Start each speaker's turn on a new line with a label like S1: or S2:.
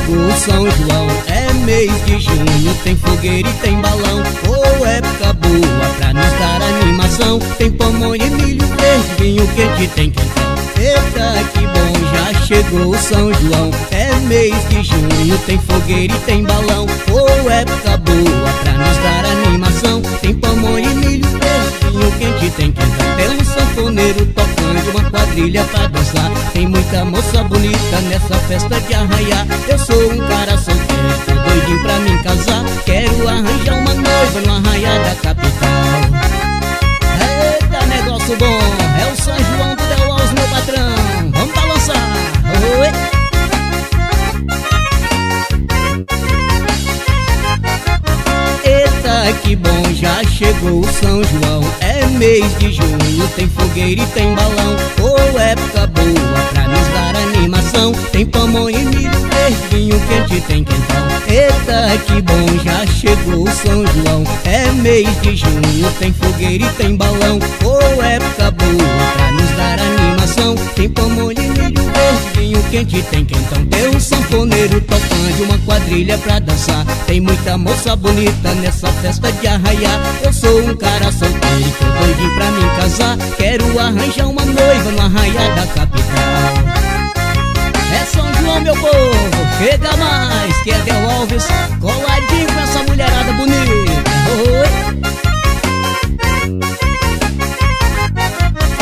S1: chegou São João, é mês de junho, tem fogueira e tem balão. Oh, época boa pra nos dar animação. Tem pamonha e milho verde, vinho quente tem quentão. Eita, que bom, já chegou São João, é mês de junho, tem fogueira e tem balão. Oh, época boa pra nos dar animação. Tem pamonha e milho verde, vinho quente tem quentão. Tem um sanfoneiro tocando, uma quadrilha pra dançar. Tem muita moça bonita nessa festa de arraiar. Eu sou um cara solteiro, tô doidinho pra me casar. Quero arranjar uma noiva no arraiar da capital. Eita, negócio bom, é o São João do Del Alves, meu patrão. Vamos balançar, oi! Eita, que bom, já chegou o São João, é mês de junho, tem fogueira e tem balão. Oh, época boa pra nos dar animação. Tem pamonha e milho verde, vinho quente tem quentão. Eita, que bom, já chegou o São João, é mês de junho, tem fogueira e tem balão. Oh, época boa pra nos dar animação. Tem pamonha e milho verde, vinho quente tem quentão. Tem um sanfoneiro tocando, uma quadrilha pra dançar. Tem muita moça bonita nessa festa de arraiar. Eu sou um cara solteiro, tô doidinho pra me casar. Quero arranjar uma noiva no arraiar da capital. É São João, meu povo, chega mais, que é Del Alves, cola